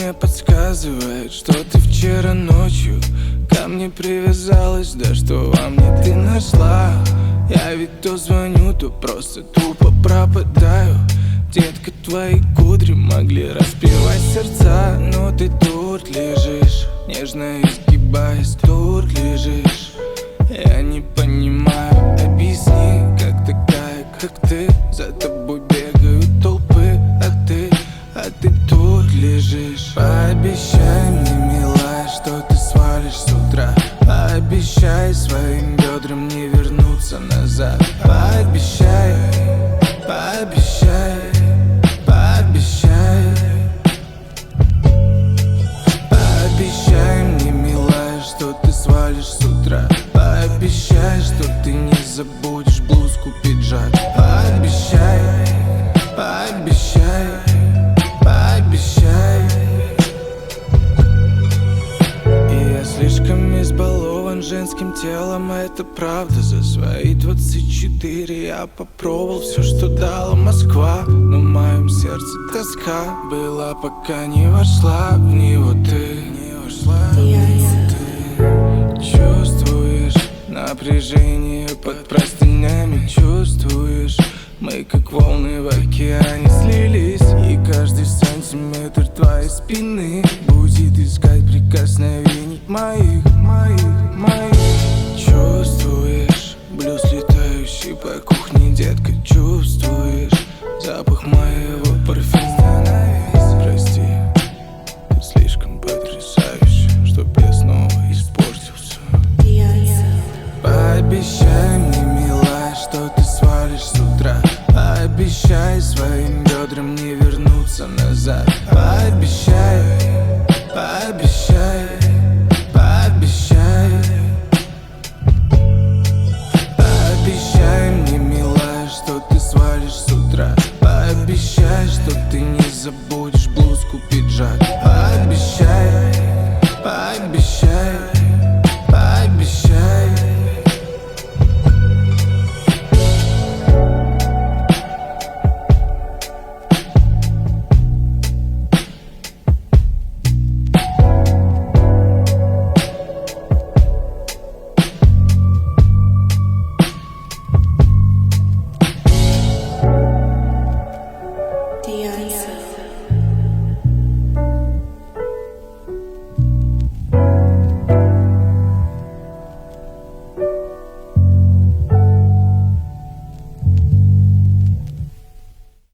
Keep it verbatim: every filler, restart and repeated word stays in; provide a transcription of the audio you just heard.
мне подсказывает, что ты вчера ночью ко мне привязалась. Да что во мне ты нашла? Я ведь то звоню, то просто тупо пропадаю. Детка, твои кудри могли распевать сердца, но ты тут лежишь, нежно изгибаясь, тут лежишь. Я не понимаю, объясни, как такая, как ты. За тобой бегают толпы, а ты, а ты тут лежишь. Пообещай мне, милая, что ты свалишь с утра. Пообещай своим бедрам не вернуться назад. Пообещай, пообещай, пообещай. Пообещай мне, милая, что ты свалишь с утра. Пообещай, что ты не забудешь блузку, пиджак. Пообещай, пообещай, пообещай. И я слишком избалован женским телом, это правда. За свои двадцать четыре я попробовал все, что дала Москва. Но в моем сердце тоска была, пока не вошла в него ты. Не вошла в него ты. Чувствуешь напряжение под простынями, чувствуешь? Мы как волны в океане слились, и каждый сантиметр твоей спины будет искать прикосновений моих, моих, моих. Чувствуешь блюз, летающий по кухне, детка, чувствуешь запах моего парфюма? Прости, ты слишком потрясающий, чтоб я снова испортился. Пообещай мне, милая, что ты свалишь с утра. Пообещай своим бедрам не вернуться назад. Пообещай, пообещай, пообещай. Пообещай мне, милая, что ты свалишь с утра. Пообещай, что ты не забудешь